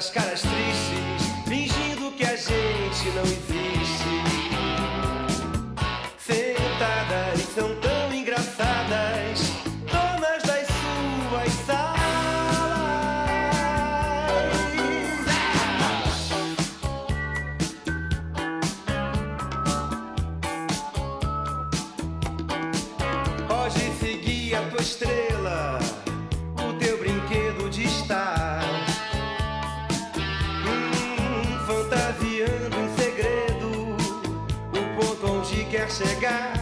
aquelas caras tristes, fingindo que a gente não existe. Sentadas, são tão engraçadas, donas das suas salas. Pode seguir a tua estrela, o teu brinquedo de estar fantasiando em segredo o ponto onde quer chegar.